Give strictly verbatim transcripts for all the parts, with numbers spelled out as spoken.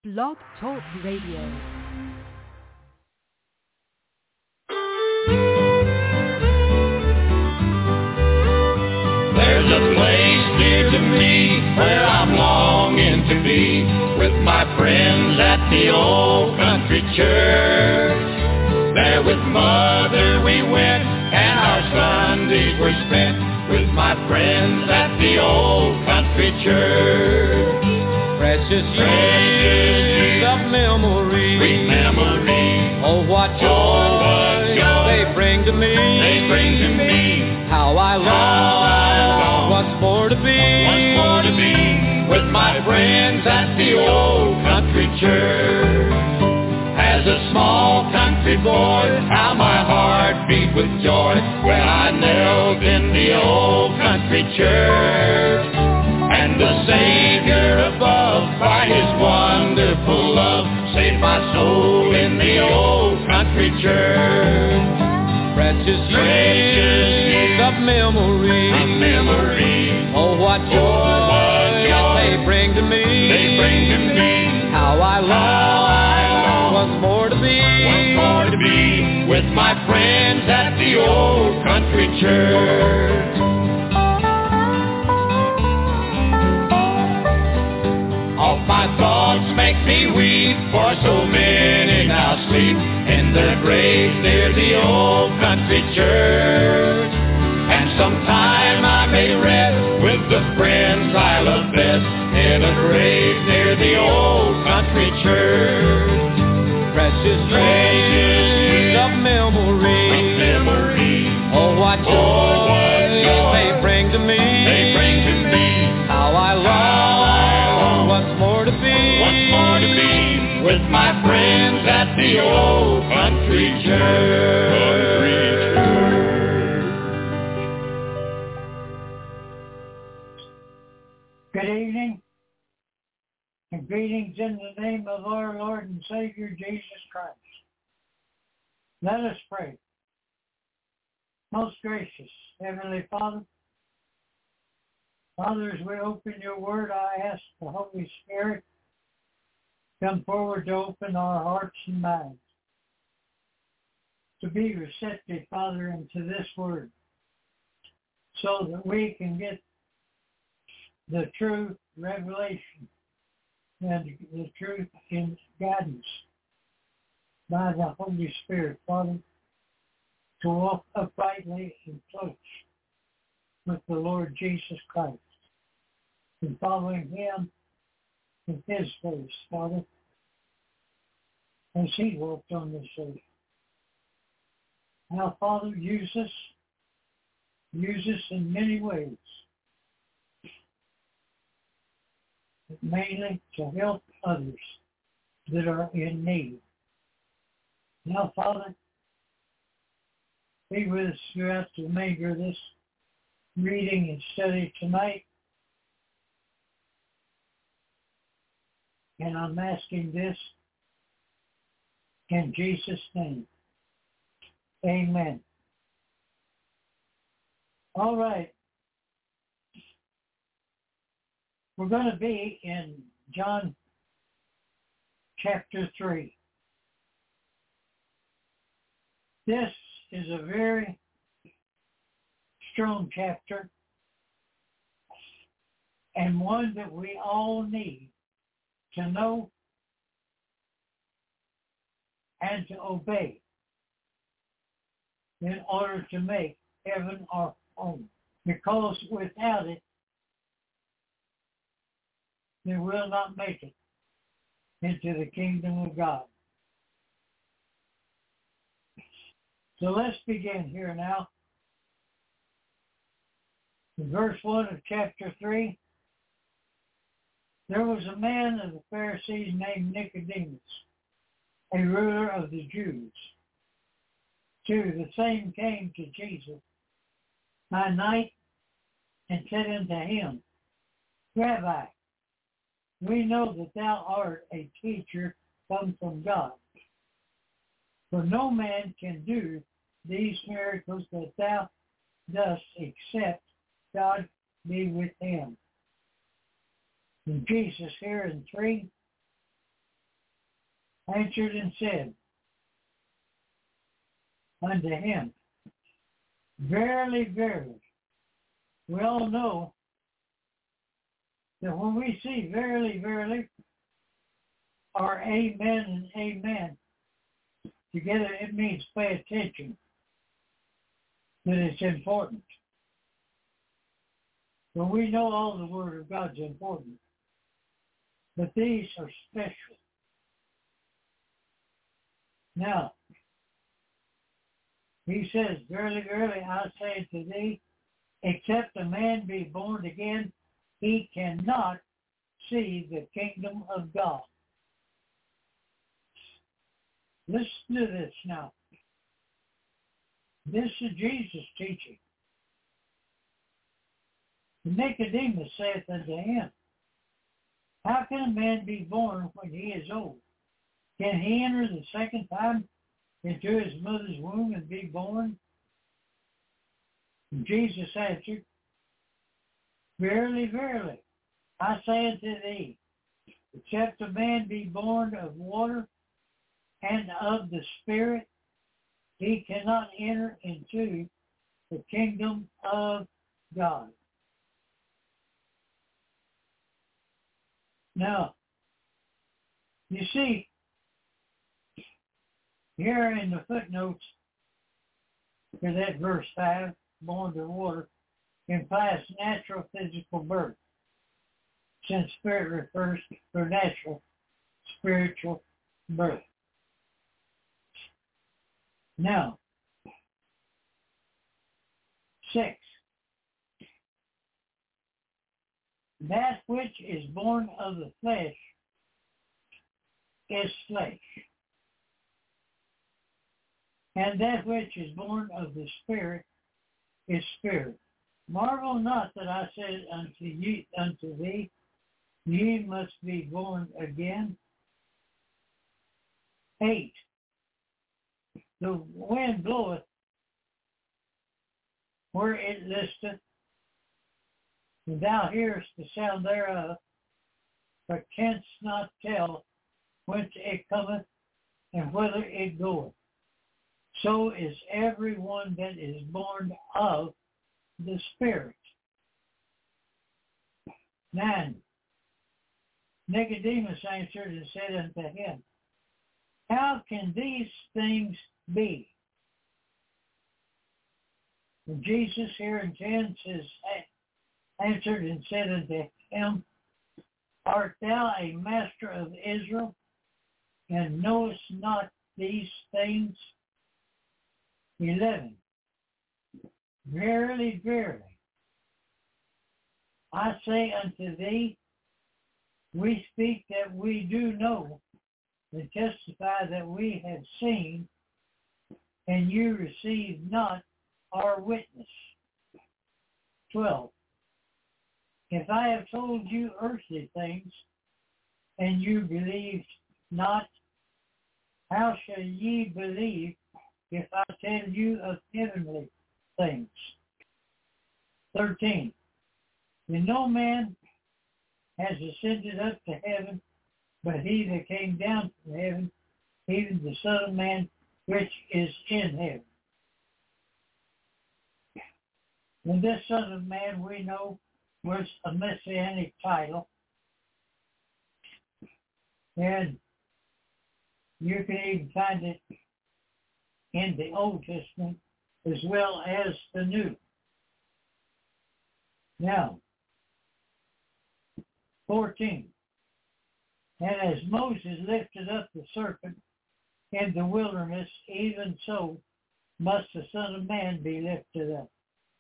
Blog Talk Radio. There's a place near to me where I'm longing to be with my friends at the old country church. There with Mother we went and our Sundays were spent with my friends at the old country church. Precious years of memory, sweet memory. Oh, what joy, oh, what joy they bring to me. They bring to me. How I long once more to be, once more to be with my friends at the old country church. As a small country boy, how my heart beat with joy when I knelt in the old country church. And the Savior above, by His wonderful love, saved my soul in the old country church. Precious years of memory, of memory. Oh, what joy, oh, what joy they bring to me. They bring to me. How I long once more to be, once more to be with my friends at the old country church. All my thoughts make me weep, for so many now sleep in their graves near the old country church. And sometime I may rest with the friends I love best in a grave near the old country church. Precious years of memory, of memory. Oh, what joy, oh, what joy they bring to me. They bring to me. How I long once more to be, once more to be with my friends at the old country church. Good evening, and greetings in the name of our Lord and Savior Jesus Christ. Let us pray. Most gracious Heavenly Father, Father, as we open your word, I ask the Holy Spirit come forward to open our hearts and minds, to be receptive, Father, into this word, so that we can get the true revelation and the truth in guidance by the Holy Spirit, Father, to walk uprightly and close with the Lord Jesus Christ and following him in his ways, Father, as he walked on this earth. Now, Father, use us, use us in many ways, but mainly to help others that are in need. Now, Father, be with us throughout the remainder of this reading and study tonight. And I'm asking this in Jesus' name. Amen. All right. We're going to be in John chapter three. This is a very strong chapter and one that we all need to know and to obey in order to make heaven our home. Because without it, they will not make it into the kingdom of God. So let's begin here now. In verse one of chapter three, there was a man of the Pharisees named Nicodemus, a ruler of the Jews. Two, the same came to Jesus by night and said unto him, Rabbi, we know that thou art a teacher come from God. For no man can do these miracles that thou dost except God be with him. And Jesus here in three answered and said unto him, Verily, verily. We all know that when we see verily, verily, or amen and amen together, it means pay attention, that it's important. But we know all the Word of God's important, but these are special. Now, he says, Verily, verily, I say to thee, except a man be born again, he cannot see the kingdom of God. Listen to this now. This is Jesus teaching. Nicodemus saith unto him, How can a man be born when he is old? Can he enter the second time into his mother's womb and be born? And Jesus answered, Verily, verily, I say unto thee, except a man be born of water and of the Spirit, he cannot enter into the kingdom of God. Now, you see, here in the footnotes for that verse five, born to water, implies natural physical birth, since spirit refers to natural spiritual birth. Now, six. That which is born of the flesh is flesh, and that which is born of the Spirit is spirit. Marvel not that I said unto ye, unto thee, ye must be born again. Eight. The wind bloweth where it listeth, and thou hearest the sound thereof, but canst not tell whence it cometh and whither it goeth. So is every one that is born of the Spirit. Nine. Nicodemus answered and said unto him, How can these things be? And Jesus here in ten says, answered and said unto him, Art thou a master of Israel, and knowest not these things? Eleven. Verily, verily, I say unto thee, we speak that we do know, and testify that we have seen, and you receive not our witness. Twelve. If I have told you earthly things, and you believed not, how shall ye believe if I tell you of heavenly things? Thirteen. And no man has ascended up to heaven, but he that came down from heaven, even the Son of Man, which is in heaven. And this Son of Man, we know, was a messianic title. And you can even find it in the Old Testament as well as the New. Now, fourteen. And as Moses lifted up the serpent in the wilderness, even so must the Son of Man be lifted up.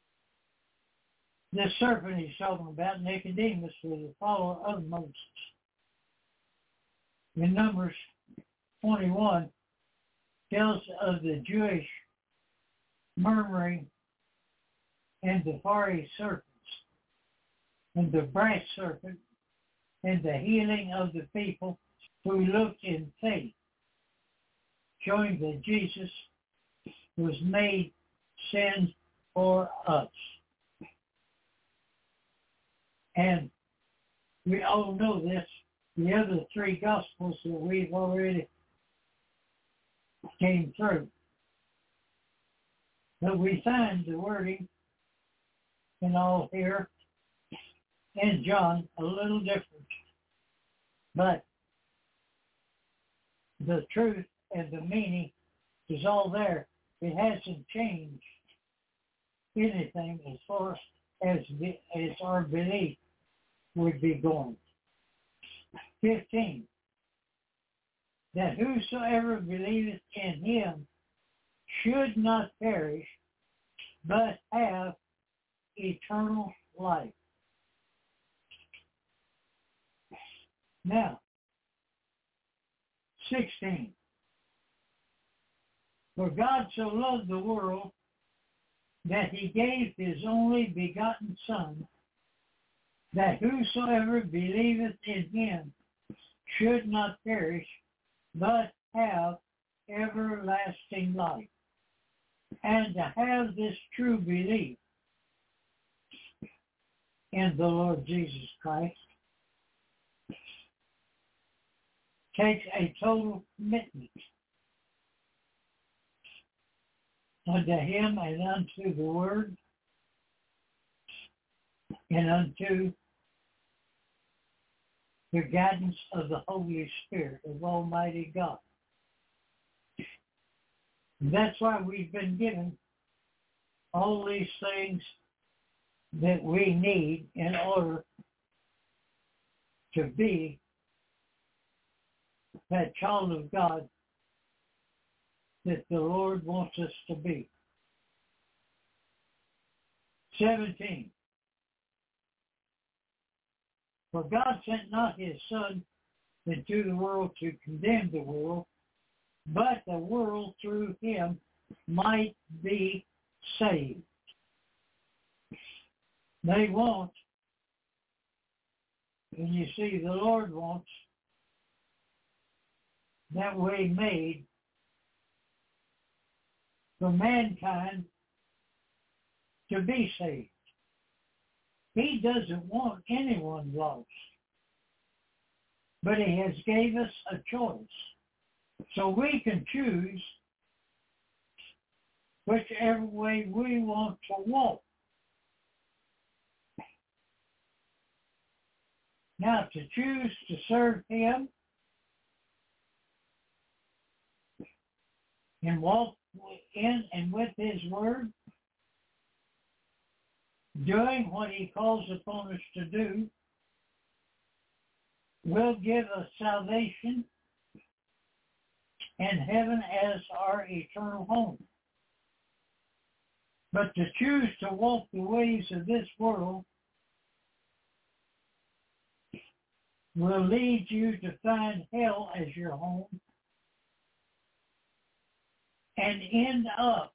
This serpent he's talking about, Nicodemus, was a follower of Moses. In Numbers twenty-one, tells of the Jewish murmuring and the fiery serpents and the brass serpent and the healing of the people who looked in faith, showing that Jesus was made sin for us. And we all know this. The other three Gospels that we've already came through. But we find the wording in all here and John a little different. But the truth and the meaning is all there. It hasn't changed anything as far as, as our belief would be going. fifteen. That whosoever believeth in him should not perish, but have eternal life. Now, sixteen. For God so loved the world that he gave his only begotten Son, that whosoever believeth in him should not perish, but have everlasting life. And to have this true belief in the Lord Jesus Christ takes a total commitment unto him and unto the Word and unto the guidance of the Holy Spirit of Almighty God. And that's why we've been given all these things that we need in order to be that child of God that the Lord wants us to be. seventeen. For God sent not his Son into the world to condemn the world, but the world through him might be saved. They want, and you see the Lord wants, that way made for mankind to be saved. He doesn't want anyone lost, but he has gave us a choice. So we can choose whichever way we want to walk. Now, to choose to serve him and walk in and with his word, doing what he calls upon us to do, will give us salvation and heaven as our eternal home. But to choose to walk the ways of this world will lead you to find hell as your home and end up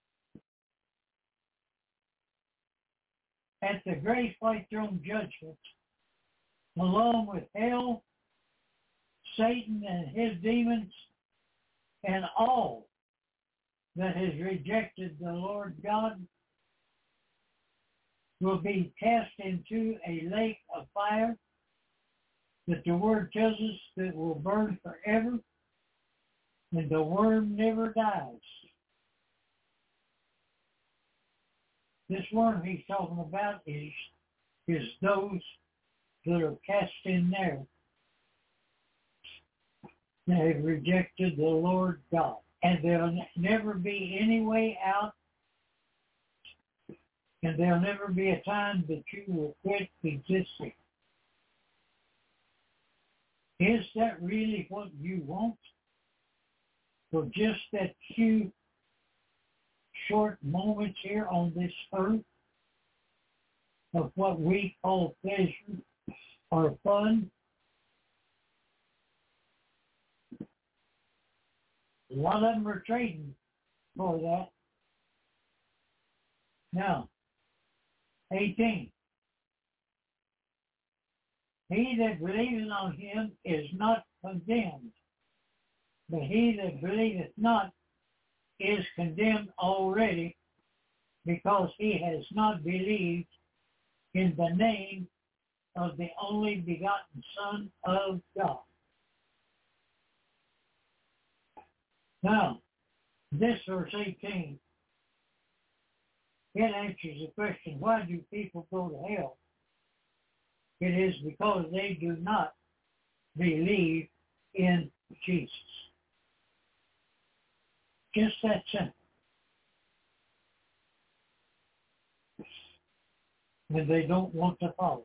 at the great white throne judgment, along with hell, Satan and his demons, and all that has rejected the Lord God will be cast into a lake of fire that the Word tells us that will burn forever, and the worm never dies. This worm he's talking about is, is those that are cast in there that have rejected the Lord God. And there'll never be any way out, and there'll never be a time that you will quit existing. Is that really what you want? For just that few short moments here on this earth of what we call pleasure or fun? A lot of them are trading for that. Now, eighteen. He that believeth on him is not condemned, but he that believeth not is condemned already, because he has not believed in the name of the only begotten Son of God. Now, this verse eighteen, it answers the question, why do people go to hell? It is because they do not believe in Jesus. Just that simple. And they don't want to follow.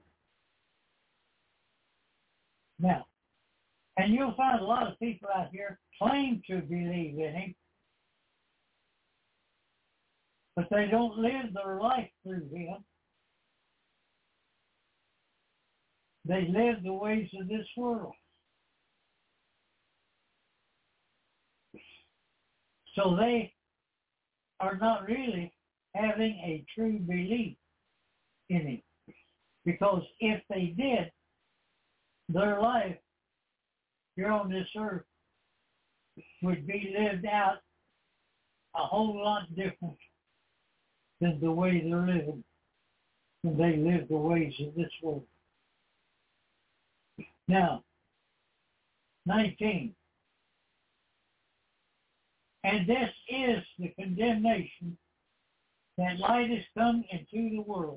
Now, and you'll find a lot of people out here claim to believe in him, but they don't live their life through him. They live the ways of this world. So they are not really having a true belief in him. Because if they did, their life here on this earth would be lived out a whole lot different than the way they're living when they live the ways of this world. Now, nineteen. And this is the condemnation, that light has come into the world.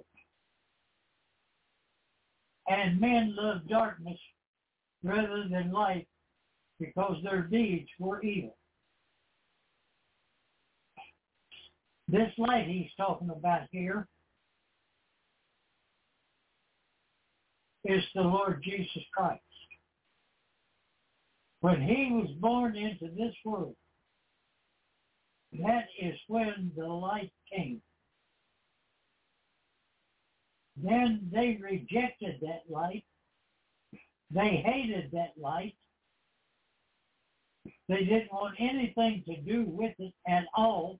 And men love darkness rather than light, because their deeds were evil. This light he's talking about here is the Lord Jesus Christ. When he was born into this world, that is when the light came. Then they rejected that light. They hated that light. They didn't want anything to do with it at all,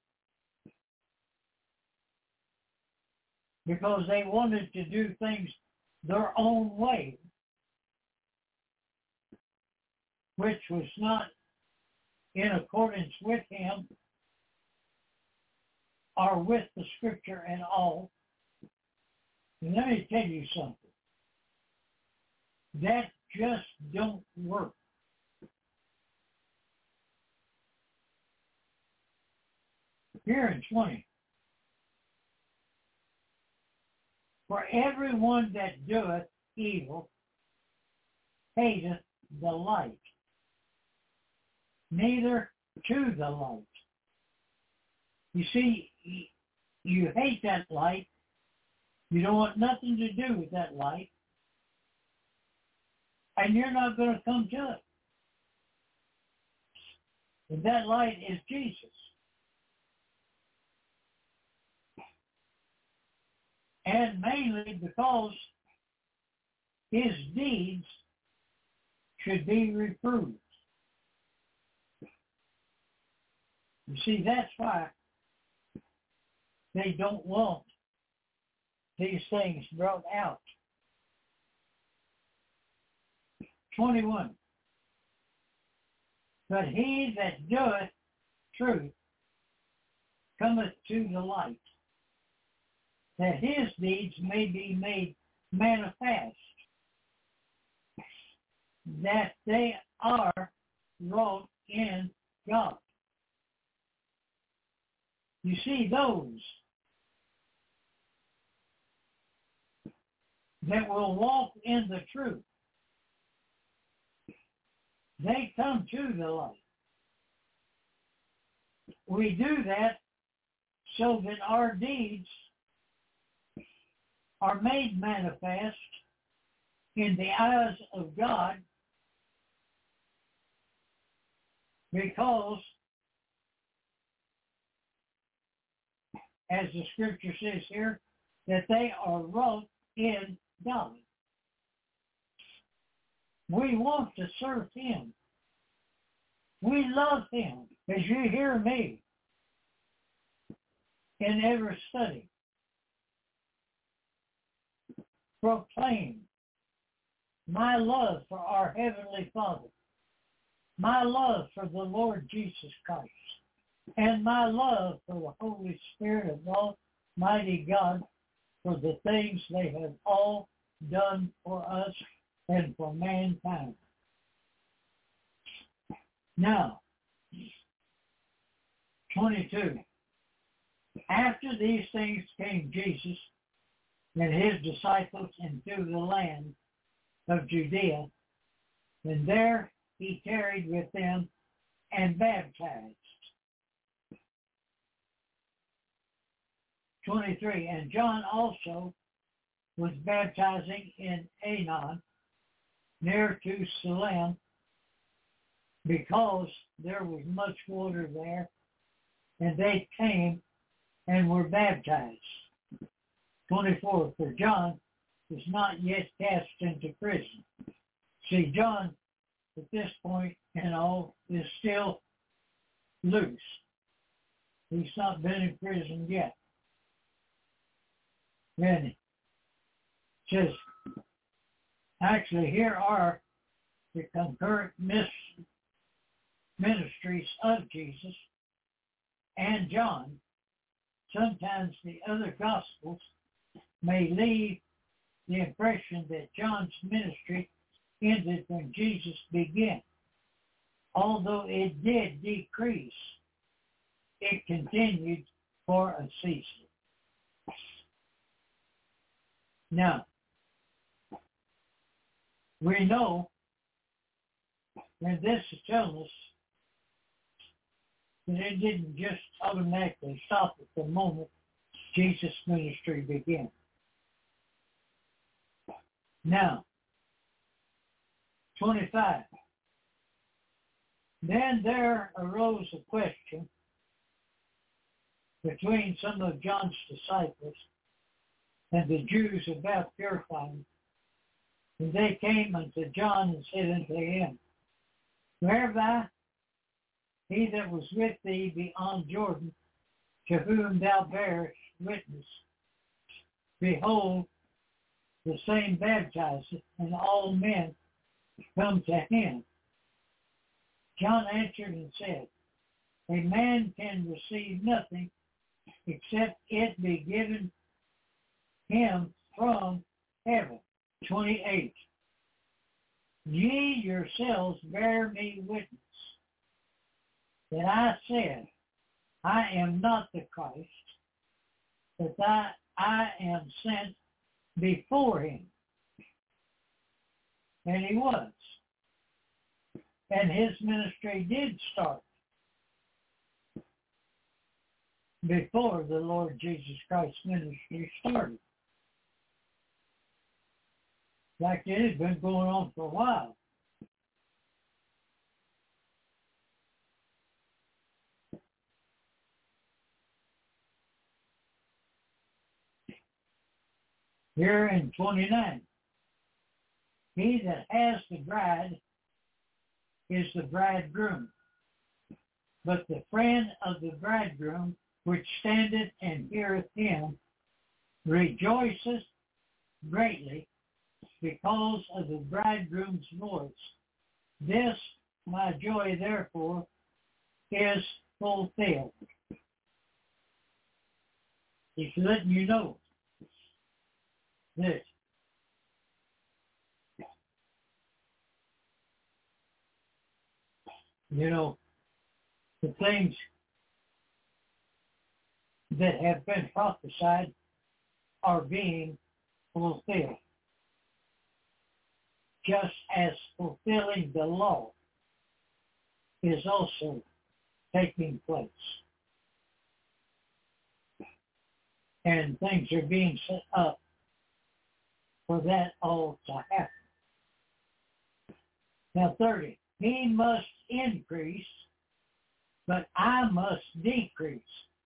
because they wanted to do things their own way, which was not in accordance with him or with the Scripture at all. And let me tell you something. That just don't work. Here in twenty. For everyone that doeth evil hateth the light, neither to the light. You see, you hate that light. You don't want nothing to do with that light. And you're not going to come to it. And that light is Jesus. And mainly because his deeds should be reproved. You see, that's why they don't want these things brought out. twenty-one. But he that doeth truth cometh to the light, that his deeds may be made manifest, that they are wrought in God. You see, those that will walk in the truth, they come to the light. We do that so that our deeds are made manifest in the eyes of God, because, as the Scripture says here, that they are wrought in God. We want to serve him. We love him. As you hear me in every study proclaim my love for our Heavenly Father, my love for the Lord Jesus Christ, and my love for the Holy Spirit of Almighty God, for the things they have all done for us and for mankind. Now, twenty-two. After these things came Jesus and his disciples into the land of Judea, and there he tarried with them and baptized. twenty-three. And John also was baptizing in Aenon, near to Salim, because there was much water there, and they came and were baptized. twenty-four. For John was not yet cast into prison. See, John, at this point and all, is still loose. He's not been in prison yet. Then it says, actually, here are the concurrent ministries of Jesus and John. Sometimes the other Gospels may leave the impression that John's ministry ended when Jesus began. Although it did decrease, it continued for a season. Now, we know, and this is telling us, that it didn't just automatically stop at the moment Jesus' ministry began. Now, twenty-five. Then there arose a question between some of John's disciples and the Jews about purifying. And they came unto John and said unto him, Rabbi, he that was with thee beyond Jordan, to whom thou bearest witness, behold, the same baptizeth, and all men come to him. John answered and said, a man can receive nothing except it be given him from heaven. twenty-eight. Ye yourselves bear me witness that I said, I am not the Christ, but that I am sent before him. And he was. And his ministry did start before the Lord Jesus Christ's ministry started. Like it has been going on for a while. Here in twenty-nine, he that has the bride is the bridegroom. But the friend of the bridegroom, which standeth and heareth him, rejoiceth greatly because of the bridegroom's voice. This my joy, therefore, is fulfilled. He's letting you know this. You know, the things that have been prophesied are being fulfilled, just as fulfilling the law is also taking place. And things are being set up for that all to happen. Now thirty, he must increase, but I must decrease.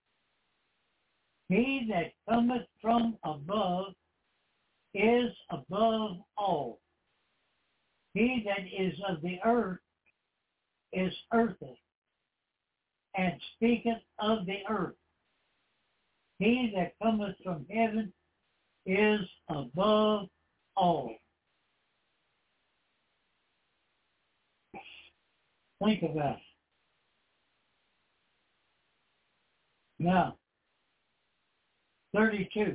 He that cometh from above is above all. He that is of the earth is earthly, and speaketh of the earth. He that cometh from heaven is above all. Think about it. Now, thirty-two.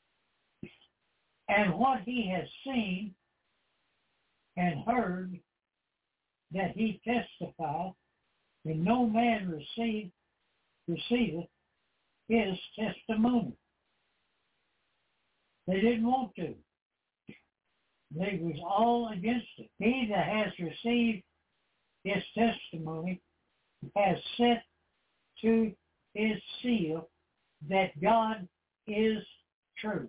And what he has seen and heard, that he testified, and no man received receiveth his testimony. They didn't want to. They was all against it. He that has received his testimony has set to his seal that God is true.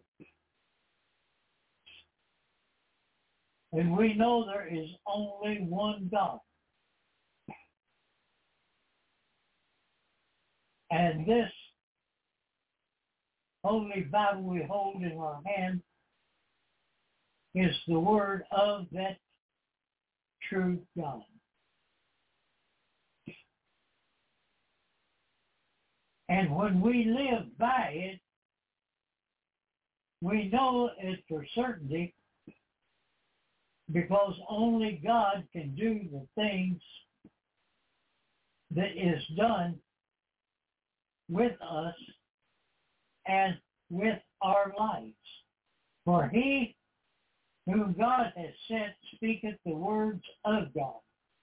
And we know there is only one God. And this Holy Bible we hold in our hand is the word of that true God. And when we live by it, we know it for certainty because only God can do the things that is done with us and with our lives. For he whom God has sent speaketh the words of God.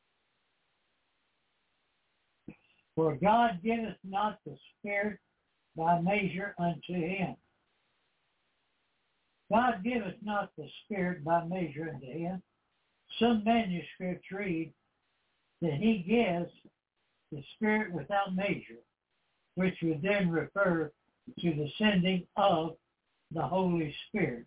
For God giveth not the Spirit by measure unto him. God giveth not the Spirit by measure unto him. Some manuscripts read that he gives the Spirit without measure, which would then refer to the sending of the Holy Spirit,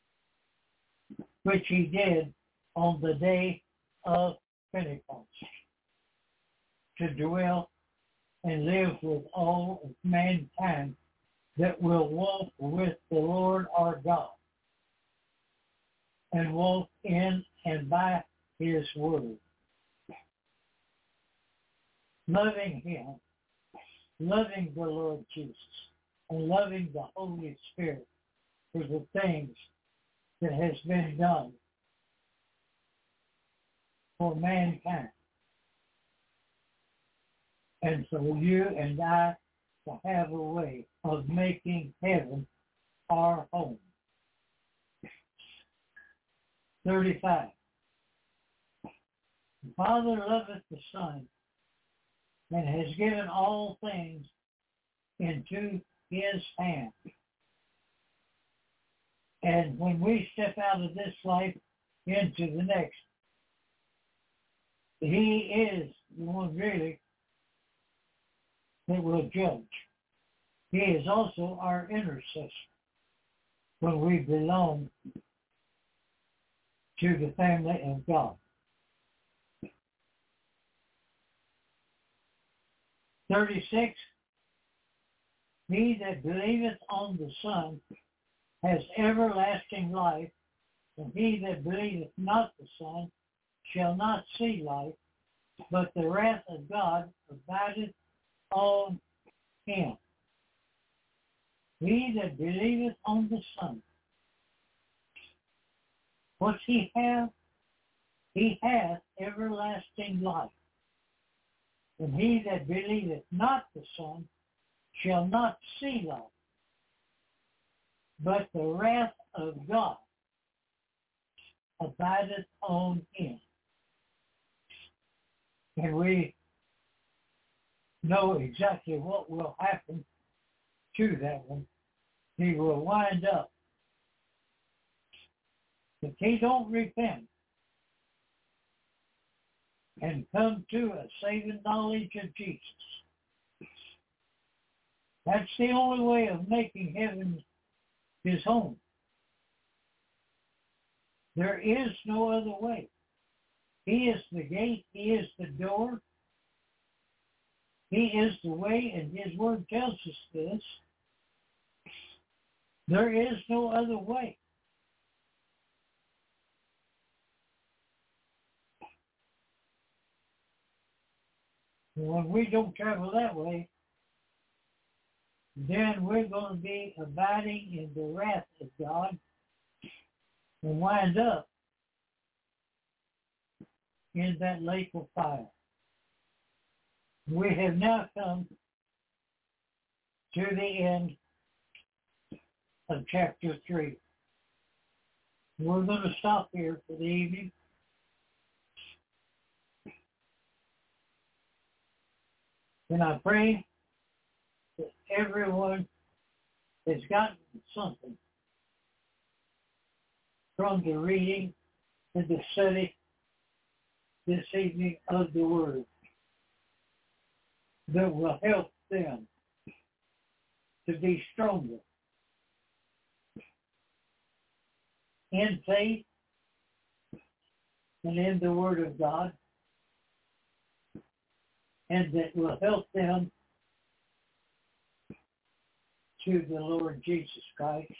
which he did on the day of Pentecost, to dwell and live with all of mankind that will walk with the Lord our God and walk in and by his word. Loving him, loving the Lord Jesus, and loving the Holy Spirit for the things that has been done for mankind. And for you and I to have a way of making heaven our home. thirty-five. The Father loveth the Son and has given all things into his hand. And when we step out of this life into the next, he is the one really that will judge. He is also our intercessor when we belong to the family of God. thirty-six. He that believeth on the Son has everlasting life, and he that believeth not the Son shall not see life, but the wrath of God abideth on him. He that believeth on the Son. What's he have? He hath everlasting life. And he that believeth not the Son shall not see life, but the wrath of God abideth on him. And we know exactly what will happen to that one. He will wind up. If he don't repent and come to a saving knowledge of Jesus, that's the only way of making heaven his home. There is no other way. He is the gate. He is the door. He is the way, and his word tells us this. There is no other way. When we don't travel that way, then we're going to be abiding in the wrath of God and wind up in that lake of fire. We have now come to the end of chapter three. We're going to stop here for the evening. And I pray everyone has gotten something from the reading and the study this evening of the Word that will help them to be stronger in faith and in the Word of God, and that will help them to the Lord Jesus Christ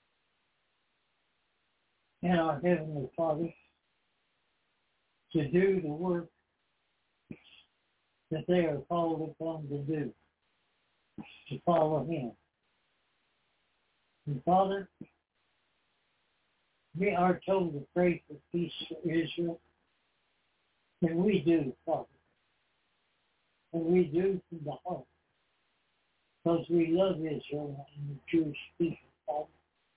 and our Heavenly Father to do the work that they are called upon to do, to follow Him. And Father, we are told to pray for peace for Israel, and we do, Father. And we do from the heart, because we love Israel and the Jewish people, Father.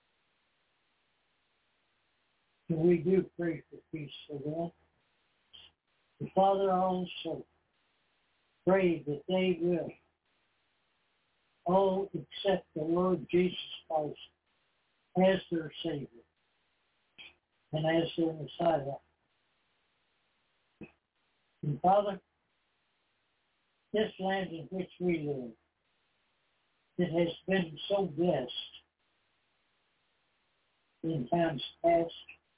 And we do pray for peace for them. And Father, also pray that they will all accept the Lord Jesus Christ as their Savior and as their Messiah. And Father, this land in which we live, it has been so blessed in times past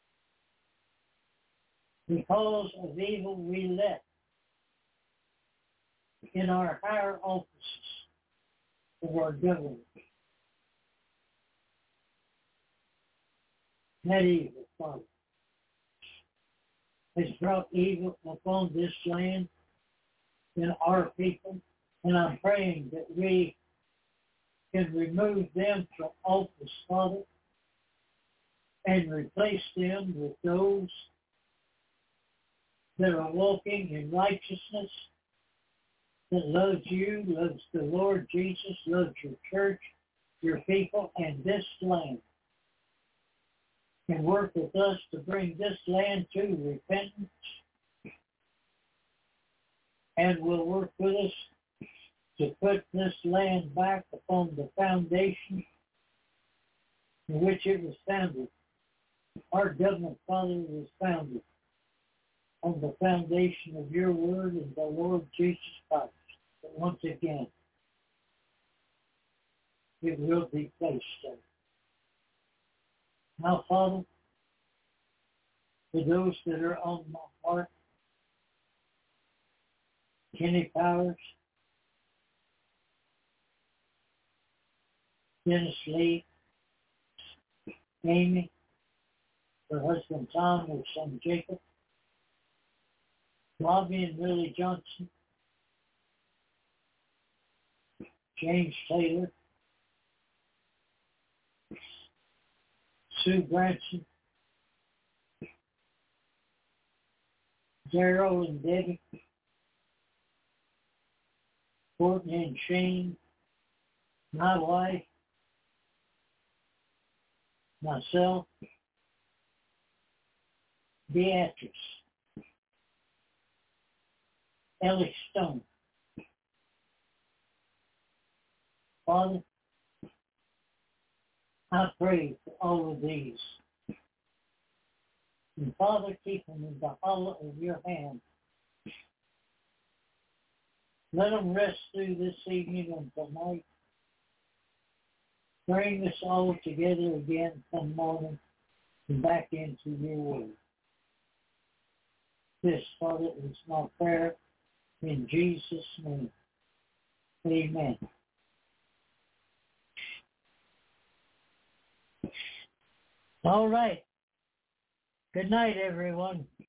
because of evil we let in our higher offices of our government. That evil, Father, has brought evil upon this land and our people, and I'm praying that we can remove them from office, Father, and replace them with those that are walking in righteousness, that loves you, loves the Lord Jesus, loves your church, your people, and this land, and work with us to bring this land to repentance, and will work with us to put this land back upon the foundation in which it was founded. Our government, Father, was founded on the foundation of your word and the Lord Jesus Christ. But once again, it will be placed there. Now, Father, for those that are on my heart, Kenny Powers, Dennis Lee, Amy, her husband Tom, her son Jacob, Bobby and Willie Johnson, James Taylor, Sue Branson, Daryl and Debbie, Courtney and Shane, my wife, myself, Beatrice, Ellie Stone. Father, I pray for all of these. And Father, keep them in the hollow of your hand. Let them rest through this evening and tonight. Bring us all together again some morning and back into your word. This, Father, is my prayer in Jesus' name. Amen. All right. Good night, everyone.